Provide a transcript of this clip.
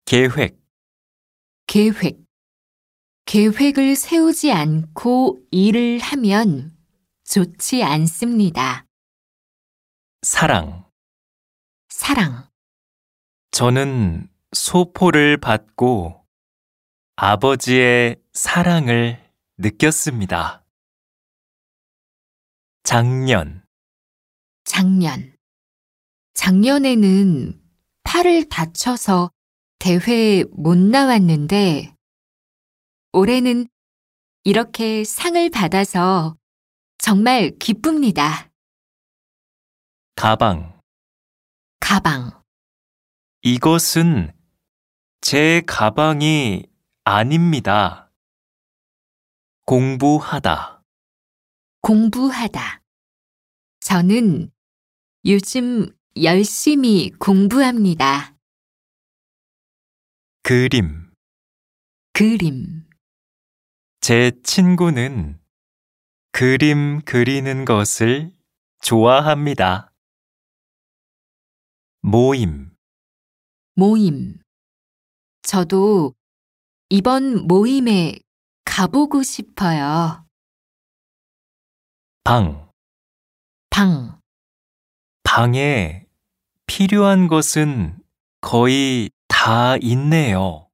계획, 계획. 계획을 세우지 않고 일을 하면 좋지 않습니다. 사랑. 사랑. 저는 소포를 받고 아버지의 사랑을 느꼈습니다. 작년, 작년. 작년에는 팔을 다쳐서 대회에 못 나왔는데 올해는 이렇게 상을 받아서 정말 기쁩니다. 가방. 가방. 이것은 제 가방이 아닙니다. 공부하다. 공부하다. 저는 요즘 열심히 공부합니다. 그림. 그림. 제 친구는 그림 그리는 것을 좋아합니다. 모임. 모임. 저도 이번 모임에 가보고 싶어요. 방. 방. 방에 필요한 것은 거의 다 있네요.